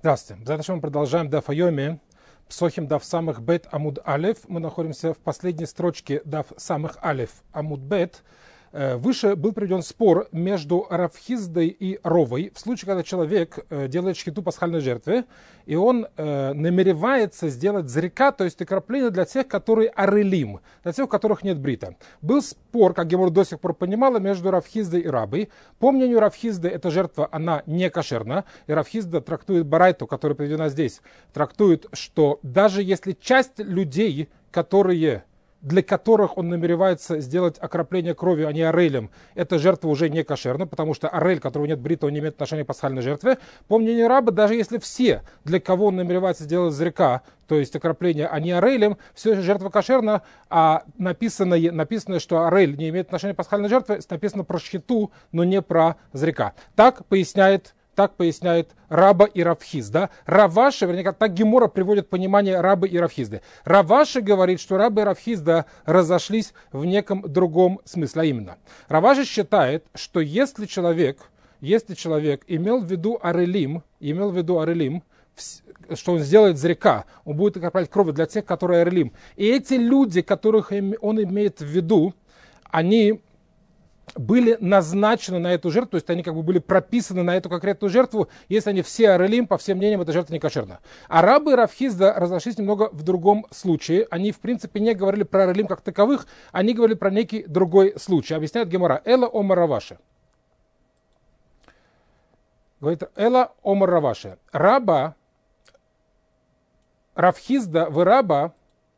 Здравствуйте. Затем мы продолжаем Даф Айоми, Псохим Даф Самых Бет Амуд Алеф. Мы находимся в последней строчке Даф Самых Алеф Амуд Бет. Выше был приведен спор между Рав Хиздой и Ровой в случае, когда человек делает шхиту пасхальной жертвы, и он намеревается сделать зрика, то есть окропление для тех, которые арелим, для тех, у которых нет брита. Был спор, как Гемор до сих пор понимала, между Рав Хиздой и Рабой. По мнению Рав Хизды, эта жертва, она не кошерна, и Рав Хизда трактует барайту, которая приведена здесь, трактует, что даже если часть людей, для которых он намеревается сделать окропление кровью, а не орелем, эта жертва уже не кошерна, потому что орель, которого нет брита, он не имеет отношения к пасхальной жертве. По мнению раба, даже если все, для кого он намеревается сделать зрика, то есть окропление, а не орелем, все же жертва кошерна, а написано, что орель не имеет отношения к пасхальной жертве, написано про шхиту, но не про зрика. Так поясняет Раба и Рав Хизда. Раваши, вернее, так Гемора приводит понимание Рабы и Рав Хизды. Раваши говорит, что Раба и Рав Хизда разошлись в неком другом смысле. А именно, Раваши считает, что если человек имел в виду орелим, что он сделает зрика, он будет окроплять кровь для тех, которые орелим. И эти люди, которых он имеет в виду, они были назначены на эту жертву, то есть они как бы были прописаны на эту конкретную жертву, если они все орелим, по всем мнениям, эта жертва не кошерна. А Рабы и Рав Хизда разошлись немного в другом случае. Они, в принципе, не говорили про орелим как таковых, они говорили про некий другой случай. Объясняет Гемора. Эла омар Раваши. Говорит, Эла омар Раваши. Раба, Рав Хизда в Раба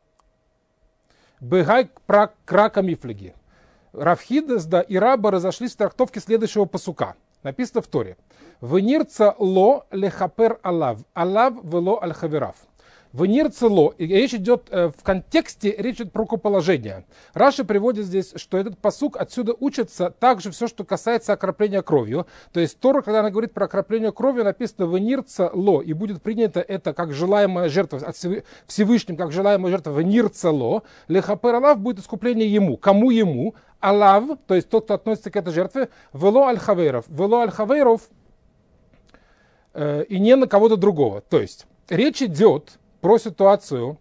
бегай крака мифлеги. Рав Хизда и Раба разошлись в трактовке следующего пасука. Написано в Торе. «Венирца ло лехапер алав, алав вело аль-хаверав». «Венирца ло». И речь идет в контексте, речь идет про рукоположение. Раши приводит здесь, что этот пасук отсюда учится также все, что касается окропления кровью. То есть Тора, когда она говорит про окропление кровью, написано «венирца ло», и будет принято это как желаемая жертва от Всевышним, как желаемая жертва «венирца ло». «Лехапер алав» будет искупление ему. Кому ему? Алав, то есть тот, кто относится к этой жертве, вело аль-хавейров. Вело аль-хавейров и не на кого-то другого. То есть речь идет про ситуацию,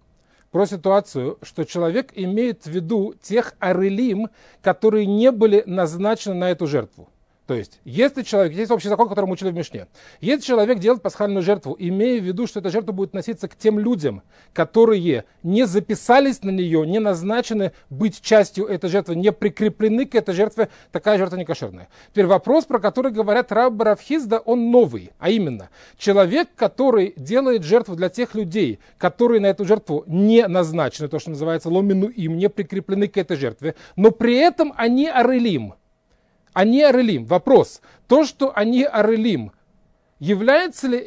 что человек имеет в виду тех орелим, которые не были назначены на эту жертву. То есть, если человек, есть общий закон, который мы учили в Мишне, если человек делает пасхальную жертву, имея в виду, что эта жертва будет носиться к тем людям, которые не записались на нее, не назначены быть частью этой жертвы, не прикреплены к этой жертве, такая жертва не кошерная. Теперь вопрос, про который говорят Раб Рав Хизда, он новый, а именно, человек, который делает жертву для тех людей, которые на эту жертву не назначены, то, что называется ломину им, не прикреплены к этой жертве, но при этом они орелим. Они орелим. Вопрос. То, что они орелим, включается ли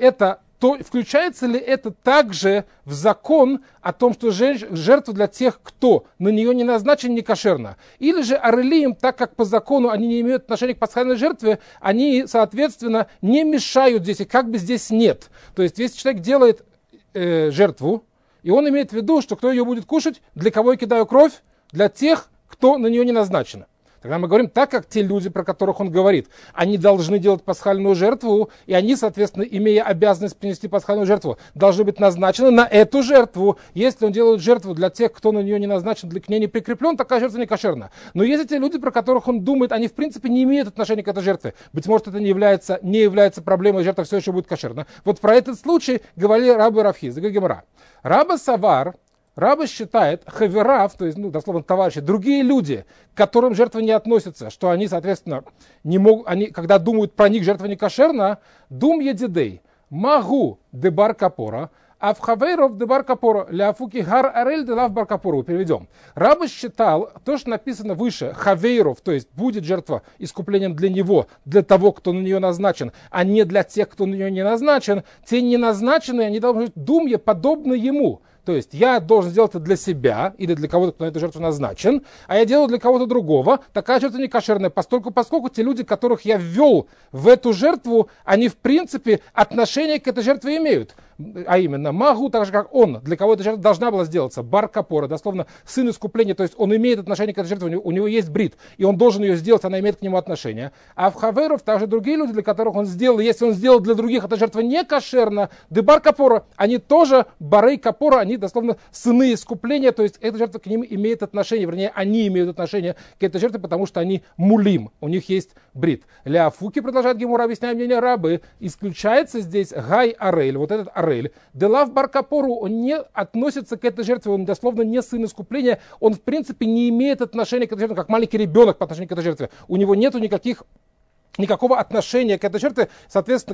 это также в закон о том, что жертва для тех, кто на нее не назначен, не кошерна? Или же орелим, так как по закону они не имеют отношения к пасхальной жертве, они, соответственно, не мешают здесь, и как бы здесь нет. То есть, если человек делает жертву, и он имеет в виду, что кто ее будет кушать, для кого я кидаю кровь? Для тех, кто на нее не назначен. Тогда мы говорим, так как те люди, про которых он говорит, они должны делать пасхальную жертву, и они, соответственно, имея обязанность принести пасхальную жертву, должны быть назначены на эту жертву. Если он делает жертву для тех, кто на нее не назначен, к ней не прикреплен, такая жертва не кошерна. Но если те люди, про которых он думает, они в принципе не имеют отношения к этой жертве, быть может, это не является проблемой, жертва все еще будет кошерна. Вот про этот случай говорили Раба и Рав Хизда, говорит Гемора. Раба Савар, Раба считает, хаверав, то есть, дословно, товарищи, другие люди, к которым жертва не относится, что они, соответственно, не могут, когда думают про них, жертва не кошерна, дум едидей, магу дебар капора, а в хавейров дебар капора, ляфуки гар арель делав бар капору. Переведем. Раба считал, то, что написано выше, хавейров, то есть будет жертва искуплением для него, для того, кто на нее назначен, а не для тех, кто на нее не назначен, те не назначенные, они должны быть думья, подобны ему. То есть я должен сделать это для себя или для кого-то, кто на эту жертву назначен, а я делаю для кого-то другого. Такая жертва не кошерная, поскольку те люди, которых я ввел в эту жертву, они в принципе отношение к этой жертве имеют. а именно Магу, так же как он, для кого эта жертва должна была сделаться, бар капора, дословно сын искупления, то есть он имеет отношение к этой жертве, у него есть брит, и он должен ее сделать, она имеет к нему отношение. А в хаверов также другие люди, для которых он сделал, если он сделал для других, эта жертва не кошерна, бар капора, они тоже барей капора, они дословно сыны искупления, то есть эта жертва к ним имеет отношение, вернее, они имеют отношение к этой жертве, потому что они мулим, у них есть брит. Ляфуки, продолжает Гемура, объясняя мнение рабы, исключается здесь гай арель, вот этот арель. Делав баркапору, он не относится к этой жертве, он дословно не сын искупления, он в принципе не имеет отношения к этой жертве, как маленький ребенок по отношению к этой жертве. У него нету никакого отношения к этой жертве, соответственно,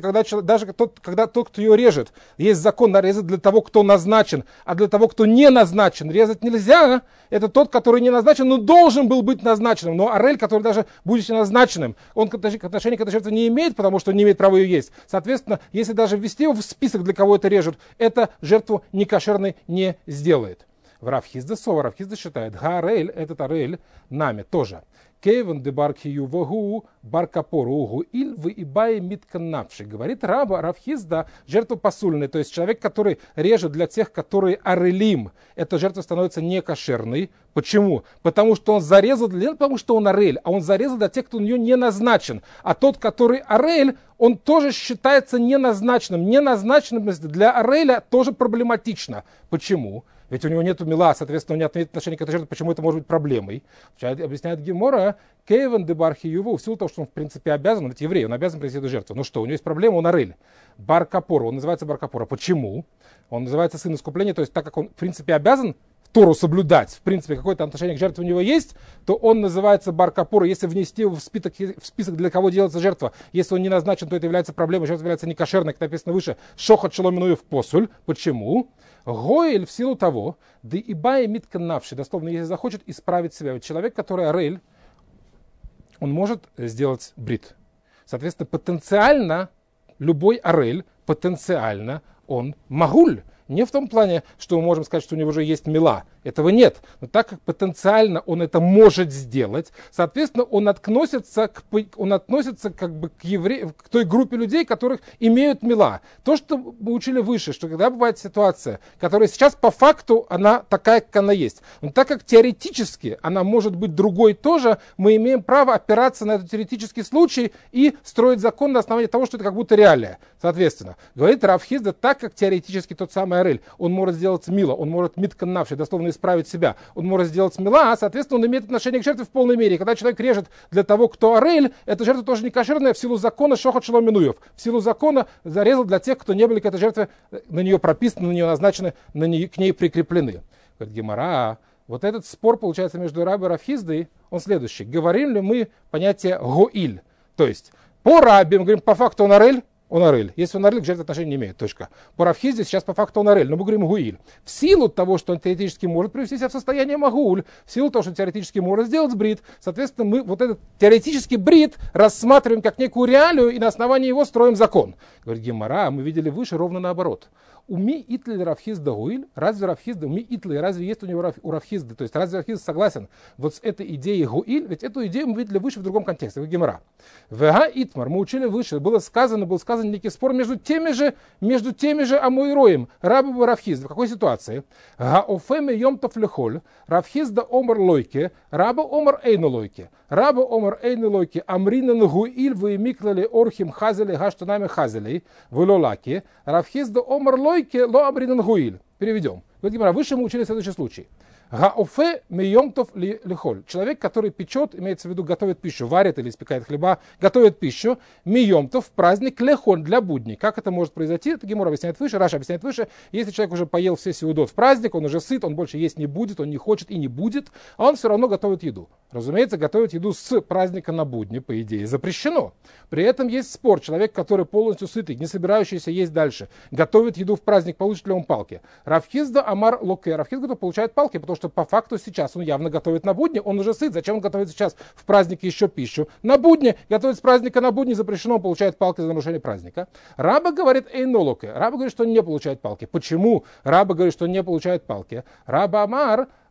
когда тот, кто ее режет, есть закон нарезать для того, кто назначен, а для того, кто не назначен, резать нельзя. Это тот, который не назначен, но должен был быть назначенным. Но арель, который даже будучи назначенным, он отношения к этой жертве не имеет, потому что не имеет права ее есть. Соответственно, если даже ввести его в список, для кого это режут, это жертву некошерной не сделает. В Рав Хизда Рав Хизда считает, гарель, этот арель, нами тоже. Кейвен де баркию вагу баркапоругу ильвы и бай митканавший. Говорит раба Рав Хизда, жертва посульная, то есть человек, который режет для тех, которые арелим. Эта жертва становится некошерной. Почему? Потому что он зарезал, не потому что он арель, а он зарезал для тех, кто у нее не назначен. А тот, который арель, он тоже считается неназначенным. Неназначенность для ареля тоже проблематично. Почему? Ведь у него нет мила, соответственно, он не имеет отношения к этой жертве, почему это может быть проблемой. Объясняет Гемора, Кейвен де бархи юву, в силу того, что он в принципе обязан, ведь еврей, он обязан принести эту жертву. Ну что, у него есть проблема, он арель. Бар капора, он называется бар капора. Почему? Он называется сын искупления, то есть так как он в принципе обязан Тору соблюдать, в принципе, какое-то отношение к жертве у него есть, то он называется бар капора. Если внести его в список, для кого делается жертва, если он не назначен, то это является проблемой, жертва является некошерной, как написано выше, шохот шеломинуев посуль. Почему? Гоэль в силу того, да и бай митканавший, дословно, если захочет исправить себя. Ведь человек, который арель, он может сделать брит. Соответственно, потенциально, любой арель, потенциально он магуль. Не в том плане, что мы можем сказать, что у него уже есть мила. Этого нет. Но так как потенциально он это может сделать, соответственно, он относится как бы к той группе людей, которых имеют мила. То, что мы учили выше, что когда бывает ситуация, которая сейчас по факту она такая, как она есть. Но так как теоретически она может быть другой тоже, мы имеем право опираться на этот теоретический случай и строить закон на основании того, что это как будто реалия. Соответственно, говорит Рав Хизда, так как теоретически тот самый арель, он может сделать мила, он может митканавший, дословно исправить себя, он может сделать мила, а соответственно он имеет отношение к жертве в полной мере. И когда человек режет для того, кто арель, эта жертва тоже не кошерная в силу закона шохот шеломинуев. В силу закона зарезал для тех, кто не были к этой жертве, на нее прописаны, на нее назначены, к ней прикреплены. Говорит Гемара, вот этот спор получается между рабой и Рав Хиздой, он следующий. Говорим ли мы понятие гоиль? То есть по рабе мы говорим, по факту он арель, он арель. Если он арель, к жертве отношения не имеет. Точка. По Рав Хизде сейчас по факту он арель, но мы говорим гуиль. В силу того, что он теоретически может привести себя в состояние магуль, в силу того, что он теоретически может сделать брит, соответственно, мы вот этот теоретический брит рассматриваем как некую реалию и на основании его строим закон. Говорит Гемара, мы видели выше ровно наоборот. Уми итли Рав Хизда гуиль? Разве Рав Хизда, уми итли, разве есть у него у Рав Хизда? То есть разве Рав Хизда согласен вот с этой идеей гуиль? Ведь эту идею мы видели выше в другом контексте, в Гемара. Вега итмар, мы учили выше, был сказан некий спор между теми же амуироем, рабом и Рав Хизда. В какой ситуации? Гаофеме йомтов лехоль, Рав Хизда омар лойке, раба омар эйну лойке. Раба омар эйну лойке, амринен гуиль, вымиклали орхим хазели, гаштанами хазели, вылолаки. Рав Хизда омар лойке, ло амринен гуиль. Переведем. Выше мы учили следующий случай. Гаофе мейомтов лихоль. Человек, который печет, имеется в виду, готовит пищу, варит или испекает хлеба, готовит пищу, мейомтов в праздник лехоль для будней. Как это может произойти? Это Гемора объясняет выше, Раша объясняет выше. Если человек уже поел все сеудот в праздник, он уже сыт, он больше есть не будет, он не хочет и не будет, а он все равно готовит еду. Разумеется, готовить еду с праздника на будни, по идее, запрещено. При этом есть спор. Человек, который полностью сытый, не собирающийся есть дальше, готовит еду в праздник, получит ли он палки? Рав Хизда амар локе. Рав Хизда получает палки, потому что по факту сейчас он явно готовит на будни, он уже сыт. Зачем он готовит сейчас в празднике еще пищу? На будни, готовить с праздника на будни запрещено, он получает палки за нарушение праздника. Раба говорит эйнолоке. Раба говорит, что он не получает палки. Почему Раба говорит, что он не получает палки? Раба амар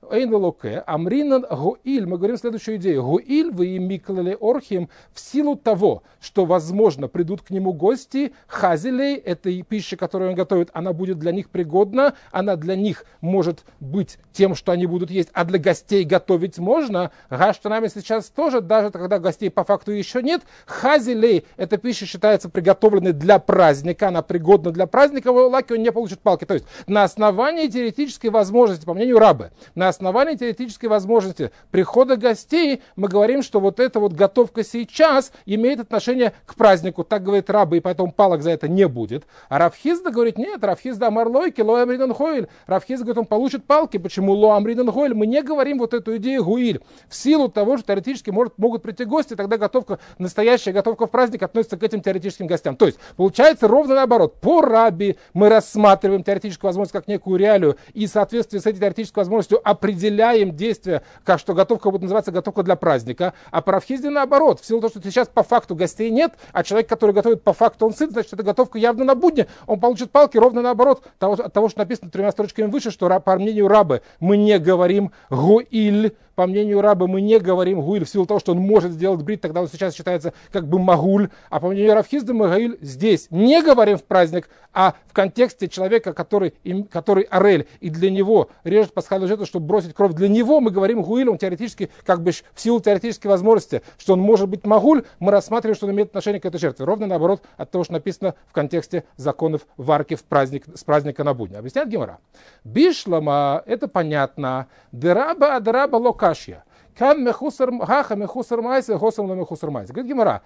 эйн локе, амринан гуиль. Мы говорим следующую идею. Гуиль вы миклали орхим в силу того, что, возможно, придут к нему гости, хазилей, этой пищи, которую он готовит, она будет для них пригодна, она для них может быть тем, что они будут есть, а для гостей готовить можно. Гаштанами сейчас тоже, даже когда гостей по факту еще нет, хазилей, эта пища считается приготовленной для праздника, она пригодна для праздника, в лаке он не получит палки. То есть на основании теоретической возможности, по мнению рабы, на основании теоретической возможности прихода гостей, мы говорим, что вот эта вот готовка сейчас имеет отношение к празднику. Так говорит рабы, и поэтому палок за это не будет. А Рав Хизда говорит, нет, Рав Хизда амарлойки, ло амринан хойль. Рав Хизда говорит, он получит палки. Почему ло амринан хойль? Мы не говорим вот эту идею гуиль. В силу того, что теоретически могут прийти гости, тогда готовка, настоящая готовка в праздник относится к этим теоретическим гостям. То есть, получается ровно наоборот. По рабе мы рассматриваем теоретическую возможность как некую реалию, и в соответствии с этой теоретической возможностью определяем действие, как что готовка будет называться готовка для праздника. А по Рав Хизде наоборот. В силу того, что сейчас по факту гостей нет, а человек, который готовит по факту, он сыт, значит, эта готовка явно на будни, он получит палки ровно наоборот от того, что написано 3 строчками выше, что по мнению рабы мы не говорим гуиль, по мнению раба мы не говорим гуиль в силу того, что он может сделать брит, тогда он сейчас считается как бы магуль, а по мнению Рав Хизда мы гуиль здесь не говорим в праздник, а в контексте человека, который орель, и для него режет пасхальную жертву, чтобы бросить кровь, для него мы говорим гуиль, он теоретически, как бы в силу теоретической возможности, что он может быть магуль, мы рассматриваем, что он имеет отношение к этой жертве. Ровно наоборот от того, что написано в контексте законов варки с праздника на будни. Объясняет Гемара. Бишлама, это понятно. Дераба адараба локашья. Кан мехусар хаха мехусар майса, госам на мехусар майса. Говорит Гемара.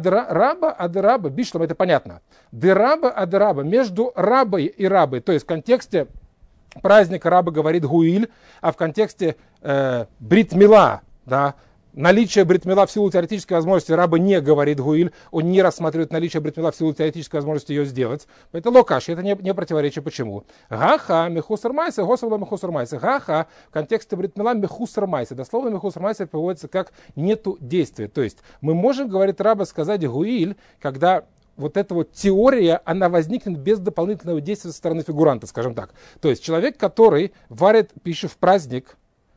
Адараба, бишлама, это понятно. Дераба адараба, между рабой и рабой, то есть в контексте праздника раба говорит гуиль, а в контексте брит-мила, да, наличие брит-мила в силу теоретической возможности раба не говорит гуиль, он не рассматривает наличие брит-мила в силу теоретической возможности ее сделать. Это локаш, это не противоречие. Почему? Гаха, мехусар майса, госавла мехусар майса. Гаха в контексте брит-мила мехусар майса. Дословно мехусар майса переводится как нету действия. То есть мы можем, говорит раба, сказать гуиль, когда вот эта вот теория, она возникнет без дополнительного действия со стороны фигуранта, скажем так. То есть человек, который варит пищу в праздник,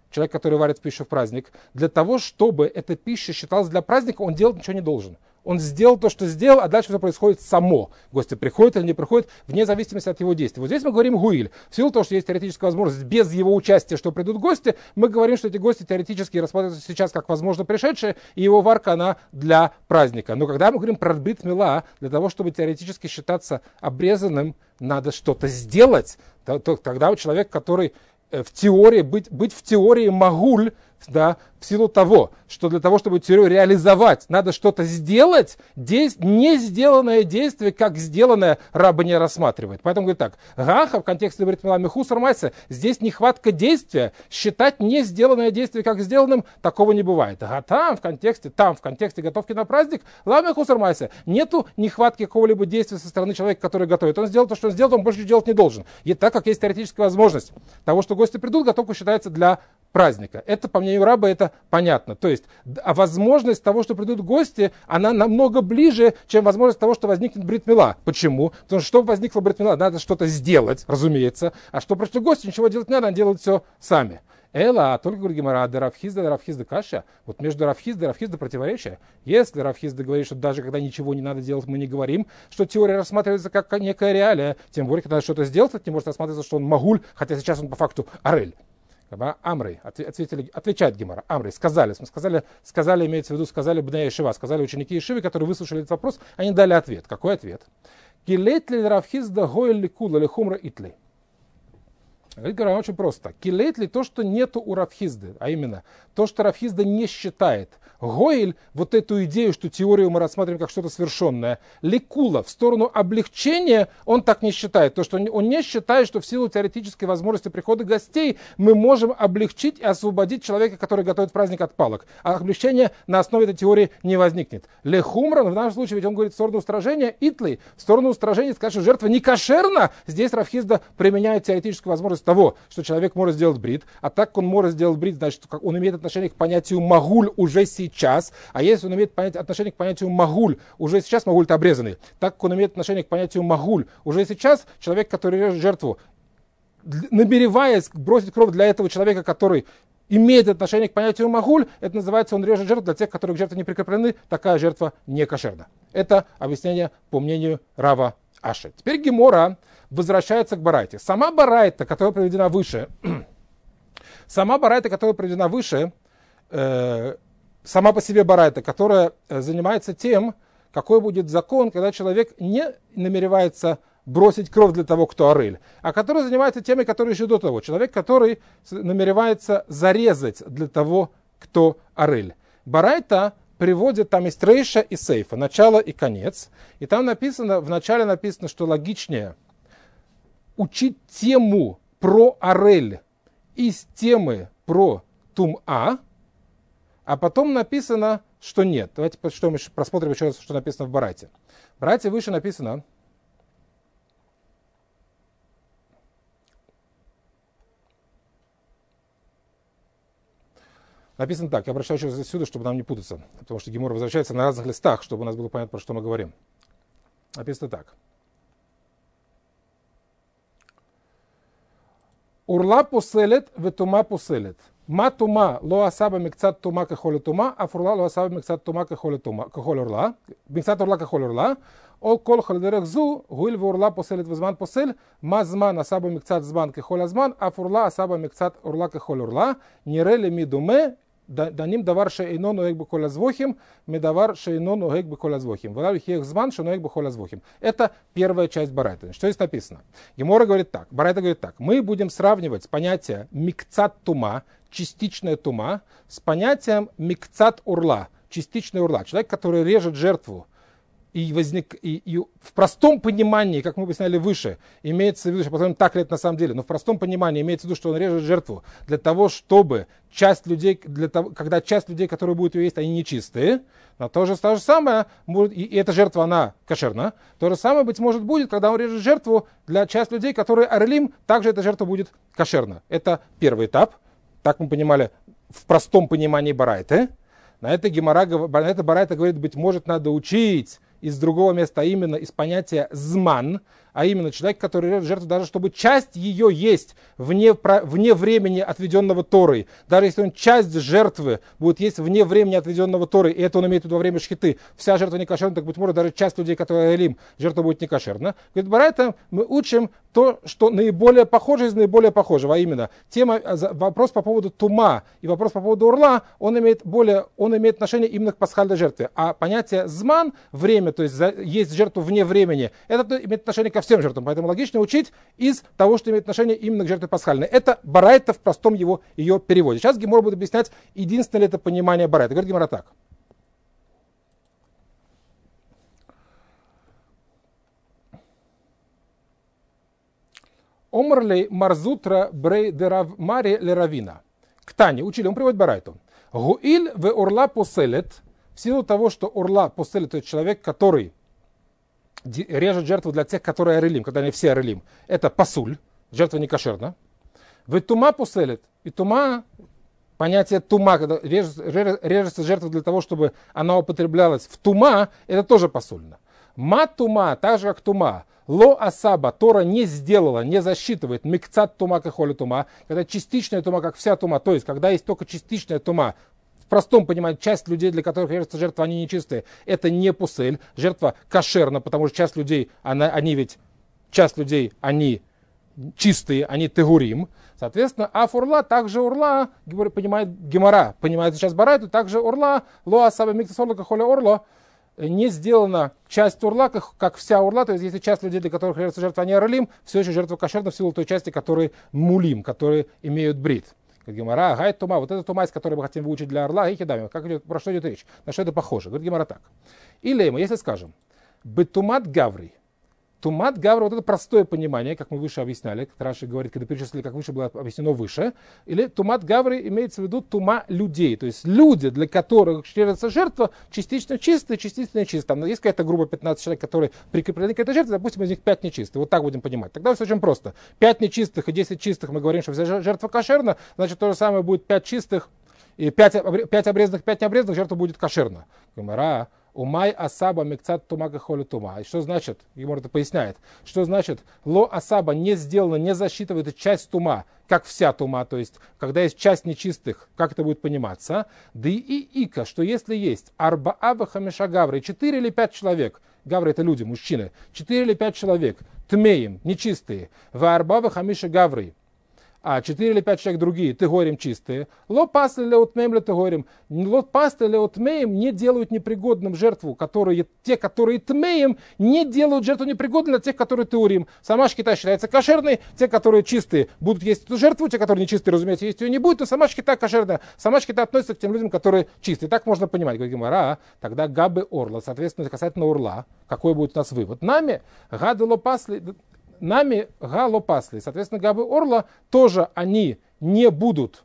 для того, чтобы эта пища считалась для праздника, он делать ничего не должен. Он сделал то, что сделал, а дальше все происходит само. Гости приходят или не приходят, вне зависимости от его действий. Вот здесь мы говорим гуиль. В силу того, что есть теоретическая возможность без его участия, что придут гости, мы говорим, что эти гости теоретически рассматриваются сейчас как возможно пришедшие, и его варка, она для праздника. Но когда мы говорим про брит мила, для того, чтобы теоретически считаться обрезанным, надо что-то сделать. Тогда человек, который в теории, быть в теории магуль, да, в силу того, что для того, чтобы теорию реализовать, надо что-то сделать, не сделанное действие, как сделанное, раба не рассматривает. Поэтому говорит так, гаха в контексте брит мила мехусар майса, здесь нехватка действия, считать не сделанное действие как сделанным, такого не бывает. А там в контексте готовки на праздник, ла мехусар майса, нету нехватки какого-либо действия со стороны человека, который готовит. Он сделал то, что он сделал, он больше делать не должен. И так как есть теоретическая возможность того, что гости придут, готовка считается для праздника. Это, по мнению раба, это понятно. То есть, возможность того, что придут гости, она намного ближе, чем возможность того, что возникнет брит-мила. Почему? Потому что, чтобы возникла брит-мила, надо что-то сделать, разумеется. А что пришли гости, ничего делать не надо, они делают все сами. Эла, только говорит Гемара, да Рав Хизда каша. Вот между Рав Хизда противоречие. Если Рав Хизда говорит, что даже когда ничего не надо делать, мы не говорим, что теория рассматривается как некая реалия. Тем более, когда надо что-то сделать, это не может рассматриваться, что он магуль, хотя сейчас он по факту орель. Амрей, отвечает Гемара. Амрей, сказали, имеется в виду, сказали Бней Ешива, сказали ученики Ешивы, которые выслушали этот вопрос, они дали ответ. Какой ответ? Килейт ли Рав Хизда гоэль ли кула ли хумра итли? Говорит Гемара очень просто. Килейт ли то, что нету у Рав Хизды, а именно то, что Рав Хизда не считает. Гоэль, вот эту идею, что теорию мы рассматриваем как что-то совершенное, ликула, в сторону облегчения, он так не считает. То, что он не считает, что в силу теоретической возможности прихода гостей мы можем облегчить и освободить человека, который готовит праздник от палок. А облегчение на основе этой теории не возникнет. Лехумра, в нашем случае, ведь он говорит в сторону устражения, итли, в сторону устражения, сказать, что жертва не кошерна, здесь Рав Хизда применяет теоретическую возможность того, что человек может сделать брит, а так как он может сделать брит, значит, он имеет отношение к понятию магуль уже сейчас, а если он имеет отношение к понятию магуль уже сейчас, магуль-то обрезанный, так как он имеет отношение к понятию магуль уже сейчас, человек, который режет жертву, намереваясь бросить кровь для этого человека, который имеет отношение к понятию магуль, это называется, он режет жертву. Для тех, которые к жертве не прикреплены, такая жертва не кошерна. Это объяснение по мнению Рава Аши. Теперь Гемора возвращается к Барайте. Сама Барайта, которая приведена выше, сама по себе Барайта, которая занимается тем, какой будет закон, когда человек не намеревается бросить кровь для того, кто орель, а который занимается темой, которая еще до того. Человек, который намеревается зарезать для того, кто орель. Барайта приводит, там есть рейша и сейфа, начало и конец. И там написано, в начале написано, что логичнее учить тему про орель из темы про тума, а потом написано, что нет. Давайте просмотрим еще раз, что написано в Барайте. В Барайте выше написано: написано так, я прочитаю еще раз отсюда, чтобы нам не путаться, потому что Гемора возвращается на разных листах, чтобы у нас было понятно, про что мы говорим. Написано так. Урла пуселет, ветума пуселет. Ма тума ло асаба микцат тума кахоле тума, а фурла ло асаба микцат тума кахоле урла. Микцат урла кахоле урла. Ол кол халдерех зу, гуиль урла пуселет визман пусель. Ма зман асаба микцат зман кахоле зман, а фурла асаба микцат урла кахоле урла. Нирели мидуме. Даним давар шейно ноэг бы коля звохим, медавар шейно ноэг бы коля звохим. Валав хех зман шеноэг бы коля звохим. Это первая часть Барайта. Что здесь написано? Гемора говорит так, Барайта говорит так. Мы будем сравнивать понятие микцат тума, частичная тума, с понятием микцат урла, частичная урла. Человек, который режет жертву, и в простом понимании, как мы объясняли выше, имеется в виду, что посмотрим, так ли это на самом деле, но в простом понимании имеется в виду, что он режет жертву для того, чтобы часть людей, когда часть людей, которые будут ее есть, они нечистые, но то же самое, и эта жертва, она кошерна, то же самое, быть может, будет, когда он режет жертву для части людей, которые орелим, также эта жертва будет кошерна. Это первый этап, так мы понимали, в простом понимании Барайты. На это Барайта говорит, быть может, надо учить из другого места, а именно из понятия зман, а именно человек, который режет жертву, даже чтобы часть ее есть вне времени, отведенного Торой. Даже если он часть жертвы будет есть вне времени, отведенного Торой, и это он имеет в виду во время шхиты, вся жертва не кошерна, так быть может, даже часть людей, которые элим, жертва будет не кошерна. Говорит, Барайта, мы учим то, что наиболее похоже из наиболее похожего, а именно вопрос по поводу тума и вопрос по поводу урла, он имеет отношение именно к пасхальной жертве. А понятие зман, время, то есть есть жертву вне времени, это имеет отношение ко всем жертвам. Поэтому логично учить из того, что имеет отношение именно к жертве пасхальной. Это Барайта в простом ее переводе. Сейчас Гемора будет объяснять, единственное ли это понимание Барайта. Говорит Гемора так. Омрлей марзутра брей дерав мари леравина. К Тане учили, он приводит Барайту. Гуиль в урла поселет, в силу того, что урла поселет, то есть человек, который режет жертву для тех, которые орелим, когда они все орелим, это пасуль, жертва не кошерна. В тума поселет, и тума, понятие тума, когда режется жертва для того, чтобы она употреблялась в тума, это тоже пасульно. Ма тума, так же как тума, ло асаба, Тора не сделала, не засчитывает микцат тума кахоли тума, когда частичная тума, как вся тума, то есть когда есть только частичная тума, в простом понимании, часть людей, для которых режется жертва, они нечистые, это не пусель, жертва кошерна, потому что часть людей, они чистые, они тегурим. Соответственно, афурла, также урла, понимает Гемора, понимает сейчас Барайту, также урла, ло асаба микцат урла кахоли орло, не сделана часть урла, как вся урла, то есть если часть людей, для которых режется жертва, они орелим, все еще жертва кошерна в силу той части, которые мулим, которые имеют брит. Говорит Гемора, гайд тума, вот эта тума, из которой мы хотим выучить для орла, и кидаем. Про что идет речь? На что это похоже? Говорит Гемора так. Или мы, если скажем, бетумат гаври, тумат гаври, вот это простое понимание, как мы выше объясняли, как Раши говорит, когда перечислили, как выше было объяснено выше, или тумат гаври имеется в виду тума людей, то есть люди, для которых режется жертва, частично чистые, частично нечистые. Там есть какая-то группа 15 человек, которые прикреплены к этой жертве, допустим, из них 5 нечистые. Вот так будем понимать. Тогда все очень просто. 5 нечистых и 10 чистых, мы говорим, что вся жертва кошерна, значит, то же самое будет 5 чистых и 5 обрезанных, 5 необрезанных, жертва будет кошерна. Гемора, Умай асаба микцат тума кахоли тума. И что значит? Гемара это поясняет. Что значит ло асаба не сделано, не засчитывает часть тума, как вся тума, то есть когда есть часть нечистых, как это будет пониматься? Да и ика, что если есть арбааба хамеша гавры, 4 или 5 человек, гавры это люди, мужчины, 4 или 5 человек, тмеем, нечистые, ва арбааба хамеша гавры, а 4 или 5 человек другие, тегорим чистые, ло пасли леутмеем ле тегорим, ло пасли леутмеем не делают непригодным жертву, те, которые тмеем, не делают жертву непригодной для тех, которые теурим. Сама шкита считается кошерной, те, которые чистые, будут есть эту жертву, те, которые нечистые, разумеется, есть ее не будет, то сама шкита кошерная, сама шкита относится к тем людям, которые чистые. Так можно понимать, говорит Гемара, тогда габы орла, соответственно, касательно урла, какой будет у нас вывод? Нами гады ло пасли, нами галопасли. Соответственно, габы орла тоже они не будут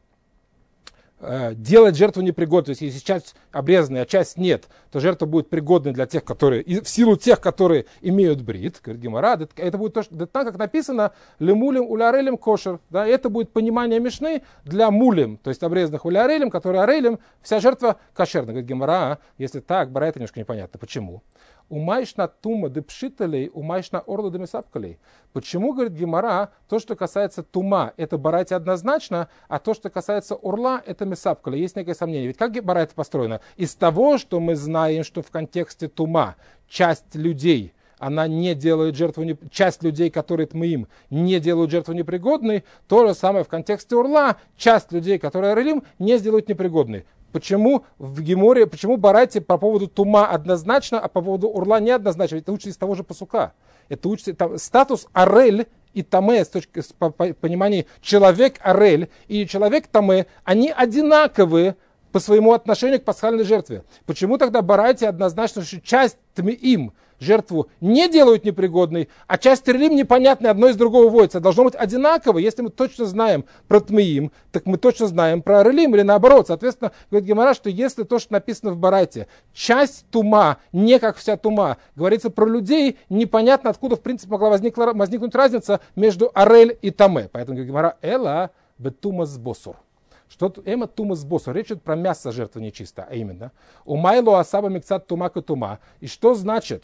делать жертву непригодной. То есть, если часть обрезанная, а часть нет, то жертва будет пригодной для тех, которые, и в силу тех, которые имеют брит, говорит Гемара, это будет то, что, так, как написано, лемулем улярелем кошер. Да, это будет понимание Мишны для мулем, то есть обрезанных улярелем, которые орелем, вся жертва кошерна. Говорит Гемара, если так, бара это немножко непонятно. Почему? Умайшна тума депшиталей, умайшна орла демесапкалей. Почему, говорит Гемара, то, что касается тума, это барайте однозначно, а то, что касается урла, это месапкалей. Есть некое сомнение. Ведь как барайте построено? Из того, что мы знаем, что в контексте тума часть людей, она не делает жертву, часть людей, которые тмаим, не делают жертву непригодной, то же самое в контексте урла, часть людей, которые орелим, не сделают непригодной. Почему в Геморе, почему барайте по поводу тума однозначно, а по поводу урла неоднозначно? Это учится из того же пасука. Это учится там, статус орель и таме, с точки понимания человек орель и человек таме, они одинаковые по своему отношению к пасхальной жертве. Почему тогда барайте однозначно, что часть тмеим жертву не делают непригодной, а часть терлим непонятной, одно из другого вводится. Должно быть одинаково. Если мы точно знаем про тмеим, так мы точно знаем про релим или наоборот. Соответственно, говорит Гемара, что если то, что написано в барайте, часть тума, не как вся тума, говорится про людей, непонятно, откуда в принципе могла возникнуть разница между арель и таме. Поэтому говорит Гемара, эла бетумас босур. Что эма тумас босур? Речь идет про мясо жертвы нечисто, а именно умайло асаба микцат тумака тума. И что значит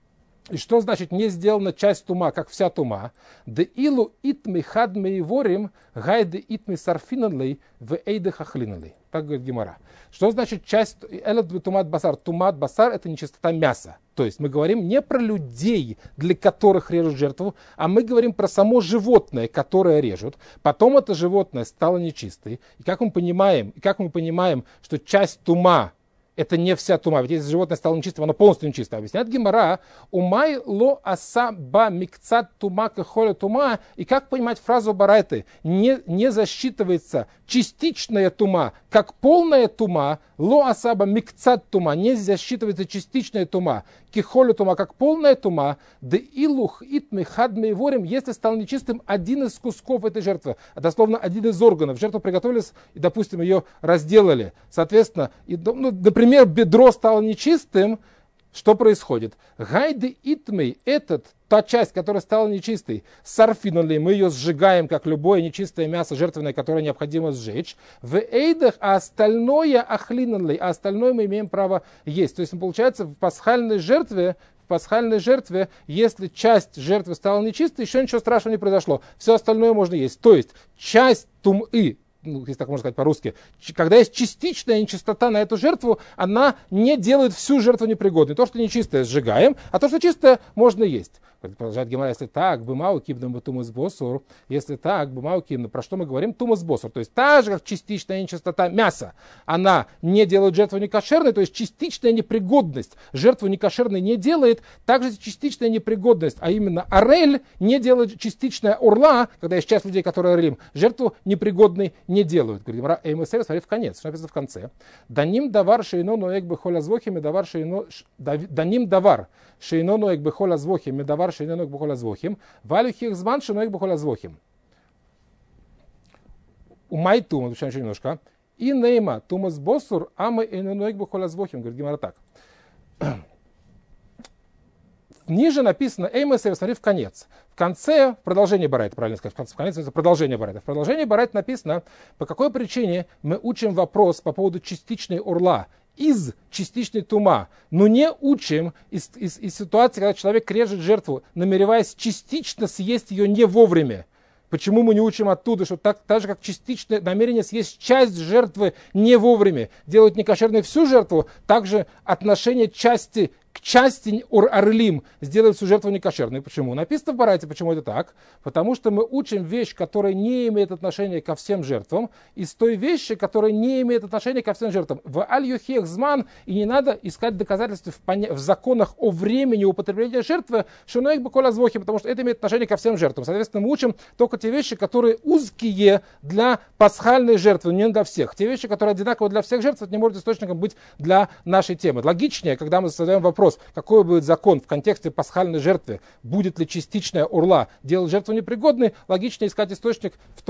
не сделана часть тума, как вся тума? Де илу итми хадми ворим, гайды итми сарфинанлей, в эйде хахлинанлей. Так говорит Гемара. Что значит часть элет тумат басар? Тумат басар это нечистота мяса. То есть мы говорим не про людей, для которых режут жертву, а мы говорим про само животное, которое режут. Потом это животное стало нечистой. И как мы понимаем, что часть тума это не вся тума, ведь если животное стало нечистым, оно полностью нечисто. Объясняет Гемара, умай ло асаба микцат тума кахоля тума. И как понимать фразу барайты? Не засчитывается частичная тума, как полная тума, ло асаба микцат тума, не засчитывается частичная тума, кихоля тума, как полная тума, да илух итми хадми ворим, если стал нечистым один из кусков этой жертвы, а дословно один из органов. Жертву приготовились и, допустим, ее разделали. Соответственно, например, бедро стало нечистым, что происходит? Гайды итмей, та часть, которая стала нечистой, сарфинули, мы ее сжигаем, как любое нечистое мясо жертвенное, которое необходимо сжечь. В эйдах, а остальное ахлинули, а остальное мы имеем право есть. То есть, получается, в пасхальной жертве, если часть жертвы стала нечистой, еще ничего страшного не произошло. Все остальное можно есть. То есть, часть тумы, если так можно сказать по-русски, когда есть частичная нечистота на эту жертву, она не делает всю жертву непригодной. То, что нечистое, сжигаем, а то, что чистое, можно есть. Продолжает Гемара, если так, бымау кибнам тумас босур, если так, бымау кибнам, про что мы говорим? Тумас босур, то есть та же, как частичная нечистота мяса, она не делает жертву некошерной, то есть частичная непригодность жертву некошерной не делает, также частичная непригодность, а именно орель не делает частичная урла, когда есть часть людей, которые орелим, жертву непригодной не делают. Говорит Гемара, эймэсэр, смотри в конец, что написано в конце. Даним давар шейно ноек бы холя звохим, давар шейно, даним давар шейно ноек бы холя звохим, давар шейно бухола звохим, валюхих зман шейно бухола звохим. Умай тума, еще немножко. И нейма тумас босур, ама и ноек бухола звохим. Говорит Гемара так. Ниже написано эймэсэ, смотри в конец. В конце, в продолжении барайта, правильно сказать, в конце это продолжение барайта. В продолжении барайта написано, по какой причине мы учим вопрос по поводу частичной урла из частичной тума, но не учим из ситуации, когда человек режет жертву, намереваясь частично съесть ее не вовремя. Почему мы не учим оттуда, что так же, как частичное намерение съесть часть жертвы не вовремя, делать некошерной всю жертву, также отношение части к части орлим сделает всю жертву некошерной. Почему? Написано в Барайте, почему это так. Потому что мы учим вещь, которая не имеет отношения ко всем жертвам, из той вещи, которая не имеет отношения ко всем жертвам. В аль-юхех зман, и не надо искать доказательства в законах о времени употребления жертвы, шунаик бакола звохи, потому что это имеет отношение ко всем жертвам. Соответственно, мы учим только те вещи, которые узкие для пасхальной жертвы, не для всех. Те вещи, которые одинаковы для всех жертв, это не может источником быть для нашей темы. Логичнее, когда мы задаем вопрос, какой будет закон в контексте пасхальной жертвы, будет ли частичная орла делать жертву непригодной, логичнее искать источник в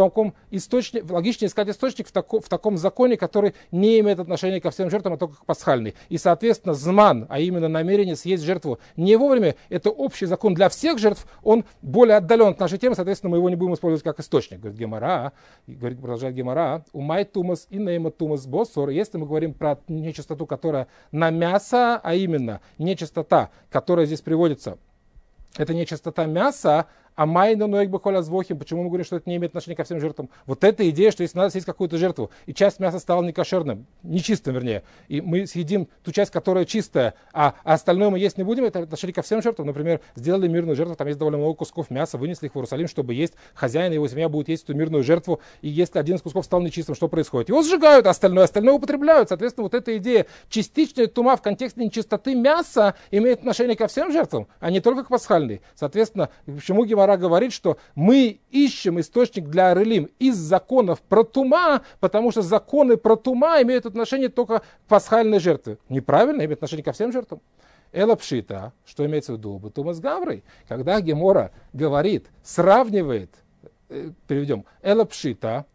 таком законе, который не имеет отношения ко всем жертвам, а только к пасхальной. И, соответственно, зман, а именно намерение съесть жертву не вовремя, это общий закон для всех жертв, он более отдален от нашей темы, соответственно, мы его не будем использовать как источник. Говорит Гемара, продолжает Гемара, умай тумас и нейма тумас босор, если мы говорим про нечистоту, которая на мясо, а именно нечистота, которая здесь приводится, это нечистота мяса, а майна ноек бахоля звохим. Почему мы говорим, что это не имеет отношения ко всем жертвам? Вот эта идея, что если надо съесть какую-то жертву, и часть мяса стала некошерным, нечистым вернее, и мы съедим ту часть, которая чистая, а остальное мы есть не будем, это отношение ко всем жертвам. Например, сделали мирную жертву, там есть довольно много кусков мяса, вынесли их в Иерусалим, чтобы есть. Хозяин и его семья будут есть эту мирную жертву, и если один из кусков стал нечистым, что происходит? Его сжигают, а остальное употребляют. Соответственно, вот эта идея частичная тума в контексте нечистоты мяса имеет отношение ко всем жертвам, а не только к пасхальной. Соответственно, почему Гемара говорит, что мы ищем источник для орелим из законов про тума, потому что законы про тума имеют отношение только к пасхальной жертве. Неправильно, имеют отношение ко всем жертвам. Эла пшита, что имеется в виду, бетума с гаврой, когда Гемора говорит, сравнивает, переведем, эла пшита,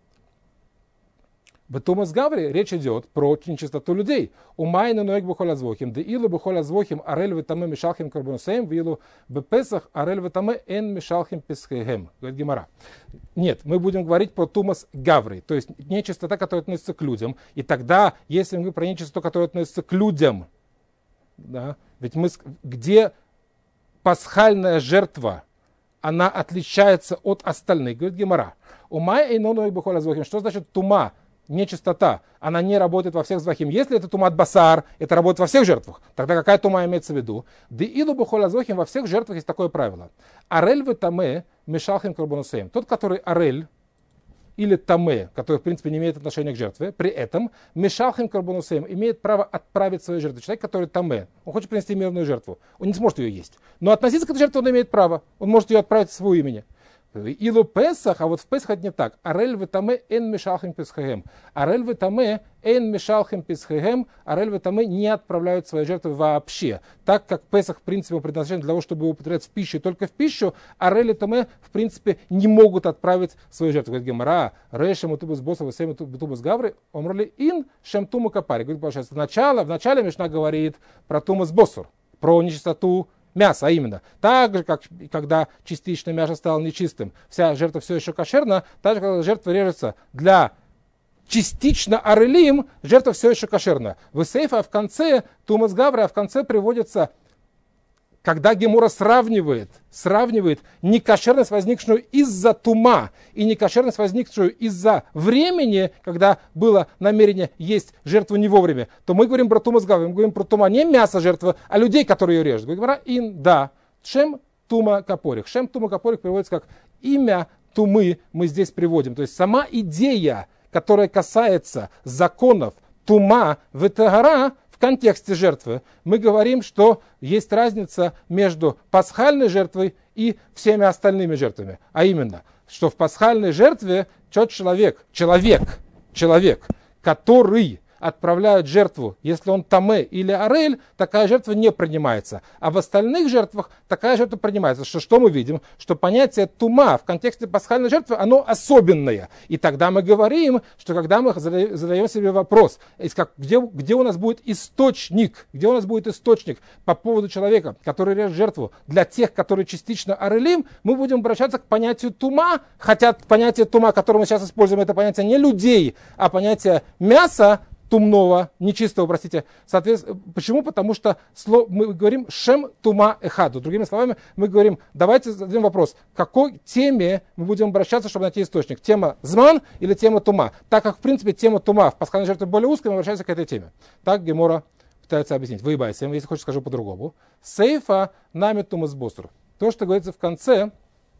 бетума с гаврой, речь идет про нечистоту людей. Умайна ноек бухоля звохим, да илу бухоля звохим, арель витаме мишалхим карбонусеем, вилу бепесах, арель витаме эн мишалхим песхегем. Говорит Гемара. Нет, мы будем говорить про тумас гавры, то есть нечистота, которая относится к людям. И тогда, если мы говорим про нечистоту, которая относится к людям, да, ведь где пасхальная жертва, она отличается от остальных, говорит Гемара. Умай эйно ноек бухоля звохим. Что значит тума? Нечистота, она не работает во всех звахим. Если это тумат басар, это работает во всех жертвах. Тогда какая тума имеется в виду? Да илу бухоля звохим, во всех жертвах есть такое правило. Арель в таме мешалхим карбонусеем. Тот, который арель или таме, который в принципе не имеет отношения к жертве, при этом мешалхим карбонусеем имеет право отправить свою жертву. Человек, который таме, он хочет принести мирную жертву, он не сможет ее есть. Но относиться к этой жертве он имеет право. Он может ее отправить в своего имени. Илу Песах, а вот в Песах это не так. Арель витаме эн мишалхим песхегем. Арель витаме эн мишалхим песхегем. Арель витаме не отправляют свои жертвы вообще. Так как Песах в принципе предназначен для того, чтобы употреблять в пищу, только в пищу, Арель и Таме в принципе не могут отправить свою жертву. Говорит Гемара, рейшем утубус босова сем утубус гавры, омрли ин шем туму капари. Говорит, пожалуйста, в начале Мишна говорит про тумус босур, про нечистоту мясо, а именно, так же, как когда частично мясо стало нечистым, вся жертва все еще кошерна, так же, когда жертва режется для частично орелим, жертва все еще кошерна. В Исейфа в конце, тумас гавра, а в конце приводится, когда Гемора сравнивает некошерность, возникшую из-за тума, и некошерность, возникшую из-за времени, когда было намерение есть жертву не вовремя, то мы говорим про тума с гаврой, мы говорим про тума не мясо жертвы, а людей, которые ее режут. Говорит, да, шем тума капорих. Шем тума капорих переводится как имя тумы мы здесь приводим. То есть сама идея, которая касается законов тума ветагара, в контексте жертвы, мы говорим, что есть разница между пасхальной жертвой и всеми остальными жертвами. А именно, что в пасхальной жертве человек, который отправляет жертву, если он таме или арель, такая жертва не принимается. А в остальных жертвах такая жертва принимается. Что мы видим? Что понятие тума в контексте пасхальной жертвы, оно особенное. И тогда мы говорим, что когда мы задаем себе вопрос, где у нас будет источник, по поводу человека, который режет жертву, для тех, которые частично арелим, мы будем обращаться к понятию тума, хотя понятие тума, которое мы сейчас используем, это понятие не людей, а понятие мяса, тумного, нечистого, простите. Соответственно, почему? Потому что мы говорим шем тума эхаду. Другими словами, мы говорим, давайте зададим вопрос, к какой теме мы будем обращаться, чтобы найти источник. Тема зман или тема тума? Так как, в принципе, тема тума в пасхальной жертве более узкая, мы обращаемся к этой теме. Так Гемора пытается объяснить. Выебайся, если хочешь, скажу по-другому. Сейфа нами тумас босур. То, что говорится в конце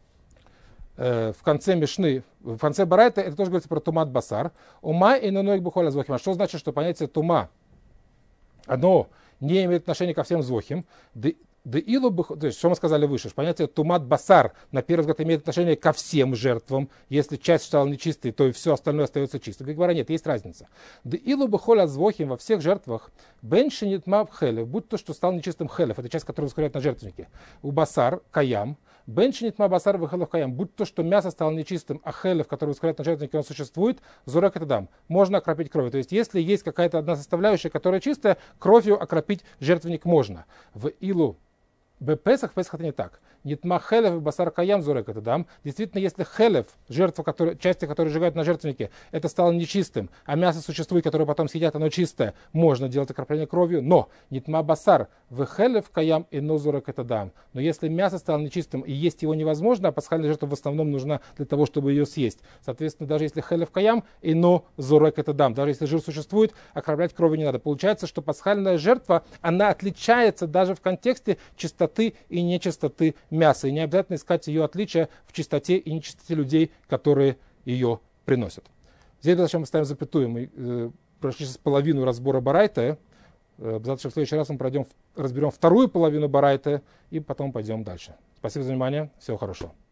Мишны, в конце Барайта, это тоже говорится про тумат басар. Ума и ноноик бухоля звохим. Что значит, что понятие тума, оно не имеет отношения ко всем звохим. То есть, что мы сказали выше, что понятие тумат басар, на первый взгляд, имеет отношение ко всем жертвам. Если часть стала нечистой, то и все остальное остается чистым. Как говоря, нет, есть разница. Да илу бухоля звохим во всех жертвах, бенши нитмаб хелев, будь то, что стал нечистым хелев, это часть, которую воскуряют на жертвеннике. У басар, каям, бенши нитма басар вехелев каям, будь то, что мясо стало нечистым, а хелев, который воскуряют на жертвеннике, он существует, зорек это дам. Можно окропить кровью. То есть, если есть какая-то одна составляющая, которая чистая, кровью окропить жертвенник можно. В илу Песах это не так. Нитма хелев и басар каям зорек это дам. Действительно, если хелев, жертва, части, которые сжигают на жертвеннике, это стало нечистым, а мясо существует, которое потом съедят, оно чистое, можно делать окропление кровью, но нитма басар в хелев каям и но зорек это дам. Но если мясо стало нечистым и есть его невозможно, а пасхальная жертва в основном нужна для того, чтобы ее съесть. Соответственно, даже если хелев каям и но зорек это дам, даже если жир существует, окроплять кровью не надо. Получается, что пасхальная жертва, она отличается даже в контексте чистоты и нечистоты мяса. И не обязательно искать ее отличия в чистоте и нечистоте людей, которые ее приносят. Здесь зачем мы ставим запятую. Мы прошли сейчас половину разбора Барайта. Завтра в следующий раз мы разберем вторую половину Барайта и потом пойдем дальше. Спасибо за внимание. Всего хорошего.